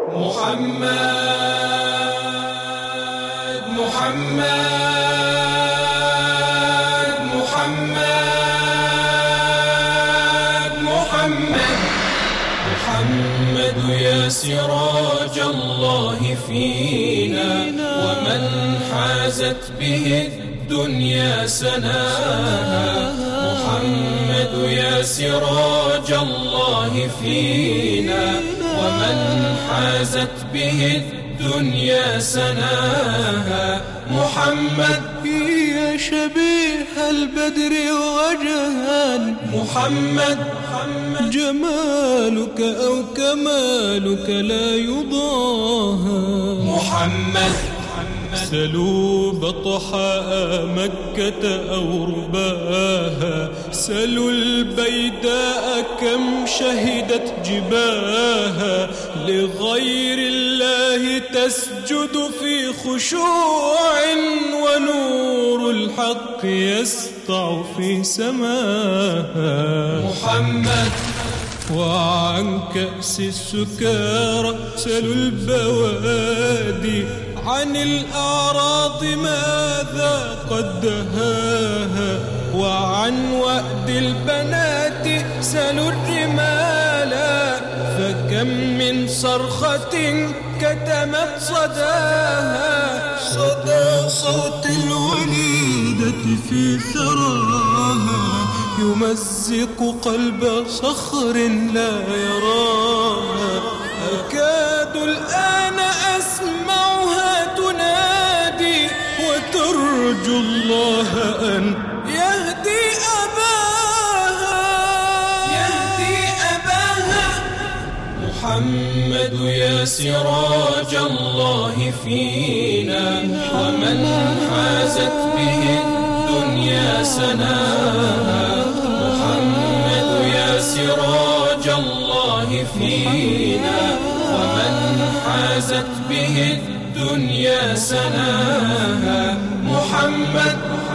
محمد محمد محمد محمد محمد يا سراج الله فينا، ومن حازت به الدنيا سناها. محمد يا سراج الله فينا، ومن حازت به الدنيا سناها. محمد يا شبيه البدر وجها، محمد جمالك أو كمالك لا يضاهى. محمد سلوا بطحاء مكة أو رباها، سلوا البيداء كم شهدت جباها، لغير الله تسجد في خشوع، ونور الحق يسطع في سماها. محمد وعن كأس السكارى سلوا البوادي، عن الأعراض ماذا قد دهاها، وعن وأد البنات سلوا الرمالا، فكم من صرخة كتمت صداها، صدى صوت الوليدة في ثراها، يمزق قلب صخر لا يراها. أكاد الآن أسمعها تنادي، وترجو الله أن يهدي أباها. محمد يا سراج الله فينا، ومن حازت به الدنيا سناها. محمد يا سراج الله فينا، ومن حازت به الدنيا سناها. محمد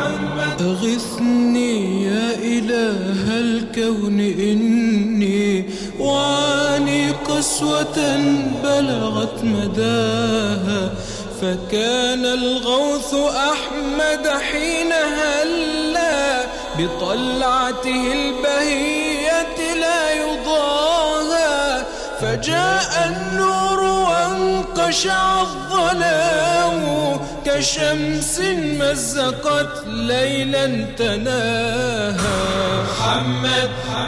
أغثني يا إله الكون، إني وعاني قسوة بلغت مداها، فكان الغوث أحمد حين هلا، بطلعته البهية لا يضاهى، فجاء النور وانقشع الظلام، كشمس مزقت ليلا تناها. محمد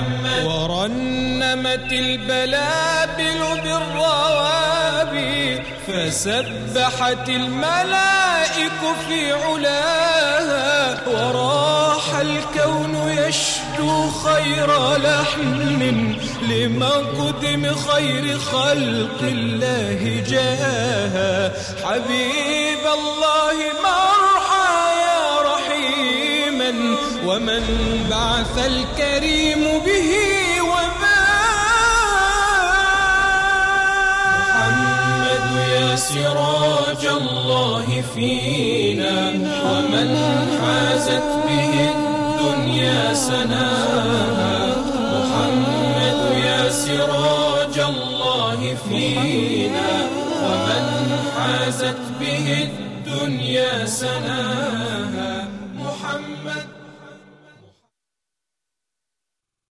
ورنمت البلابل بالروابي، فسبحت الملائك في علاها، وراح الكون يشدو خير لحن، لمقدم خير خلق الله جاها. حبيب الله مرحى يا رحيما، ومن بعث الكريم به محمد يا سراج الله فينا، ومن حازت به الدنيا سناها. محمد يا سراج الله فينا، ومن حازت به الدنيا سناها.